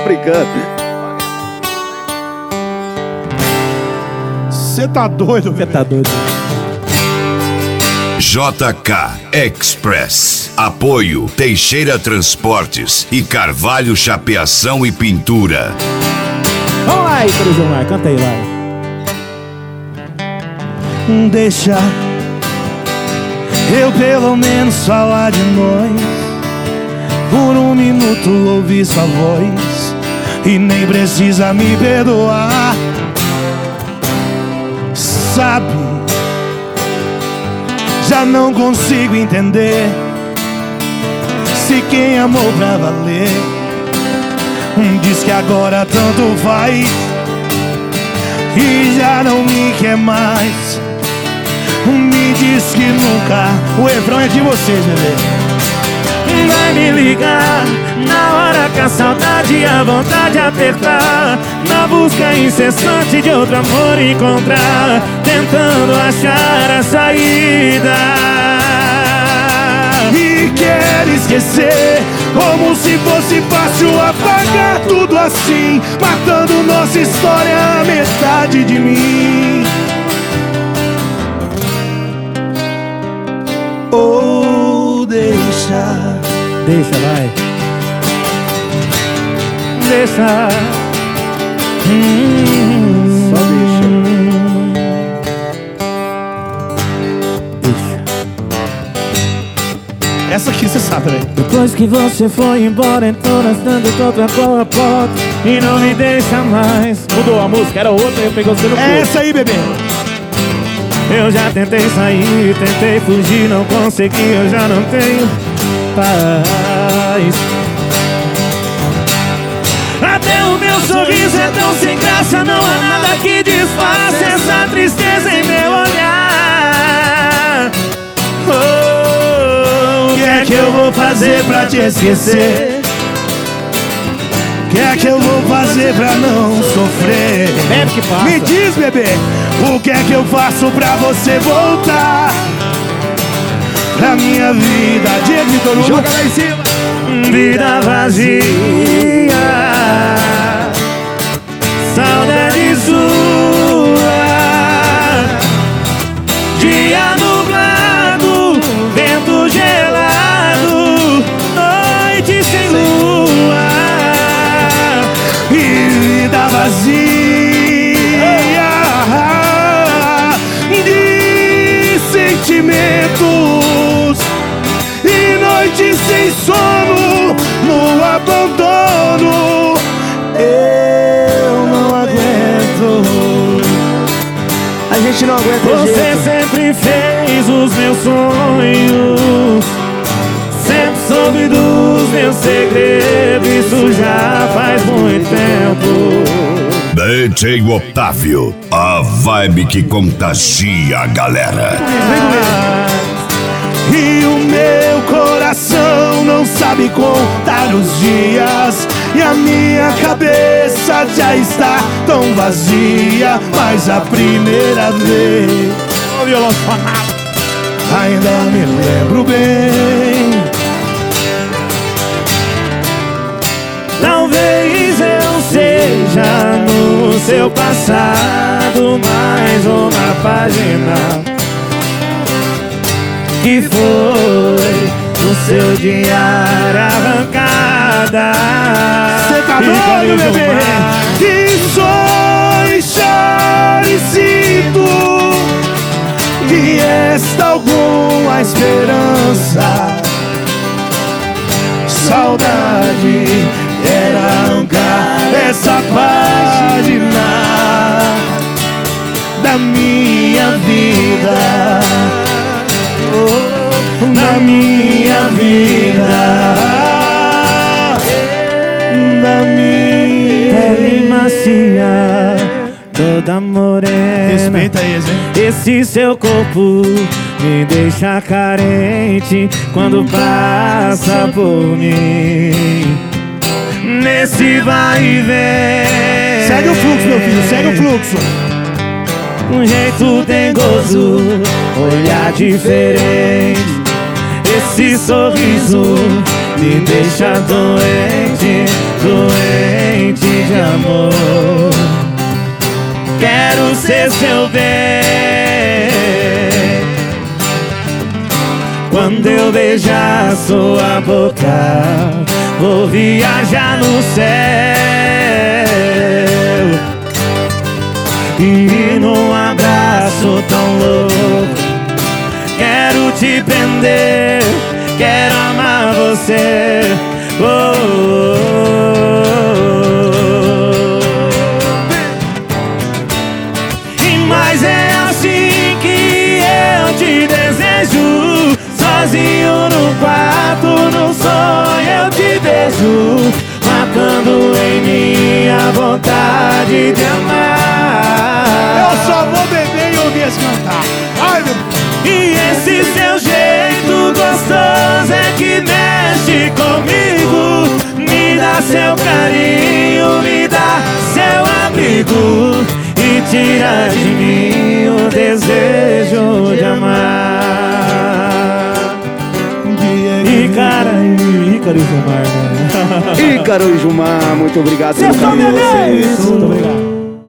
brincando. Você tá doido, velho? Você tá doido. JK Express. Apoio Teixeira Transportes e Carvalho Chapeação e Pintura. Vamos lá aí, Gilmar, canta aí, vai. Deixa eu pelo menos falar de nós. Por um minuto ouvir sua voz e nem precisa me perdoar. Sabe, já não consigo entender se quem amou pra valer diz que agora tanto faz e já não me quer mais. Me diz que nunca. O refrão é de vocês, bebê. Vai me ligar na hora que a saudade e a vontade apertar, na busca incessante de outro amor encontrar, tentando achar a saída. E quer esquecer, como se fosse fácil apagar tudo assim, matando nossa história, a metade de mim. Ou deixa. Deixa, vai. Deixa. Só deixa. Essa aqui você sabe, velho. Depois que você foi embora, entrou dando outra com a porta e não me deixa mais. Mudou a música, era outra e eu peguei você no É essa aí, bebê. Eu já tentei sair, tentei fugir, não consegui, eu já não tenho paz. Até o meu sorriso é tão sem graça, não há nada que disfarce essa tristeza em meu olhar. Oh, O que é que eu vou fazer pra te esquecer? O que é que eu vou fazer pra não sofrer? Bebe que passa. Me diz, bebê, o que é que eu faço pra você voltar pra minha vida? Diego Vitor Hugo. Joga lá em cima. vida vazia, saudade sua. Dia nublado, vento gelado, noite sem lua e vida vazia de sentimentos e noites sem sono no abandono. Eu não aguento. A gente não aguenta Você jeito. sempre fez os meus sonhos, sempre soube dos meus segredos. Isso já faz muito tempo. DJ Otávio, a vibe que contagia a galera. E o meu coração não sabe contar os dias, e a minha cabeça já está tão vazia. Mas a primeira vez ainda me lembro bem. Talvez eu seja no seu passado mais uma página que foi no seu diário arrancada. Cê tá doido, bebê? Que sonho, choro e sinto que resta alguma esperança. Saudade era arrancar essa página da minha vida, da minha vida, da minha pele macia, toda morena. Respeita eles, hein? Esse seu corpo me deixa carente quando passa por mim. Nesse vai e vem. Segue o fluxo, meu filho, segue o fluxo. Um jeito dengoso, olhar diferente. Esse sorriso me deixa doente, doente. de amor. Quero ser seu bem. Quando eu beijar sua boca, vou viajar no céu. E num abraço tão louco, quero te prender, quero amar você. Oh, oh, oh. E mas é assim que eu te desejo, sozinho no quarto, no sonho eu te vejo, matando em mim a vontade de amar. Eu só vou beber e ouvir as cantar. Ai, meu... E esse seu jeito gostoso é que mexe comigo, me dá seu carinho, me dá seu abrigo e tira de mim o desejo de amar. Ícaro e Gilmar, né? Ícaro e Gilmar, muito obrigado Vocês pelo estão carinho de vocês. Muito obrigado.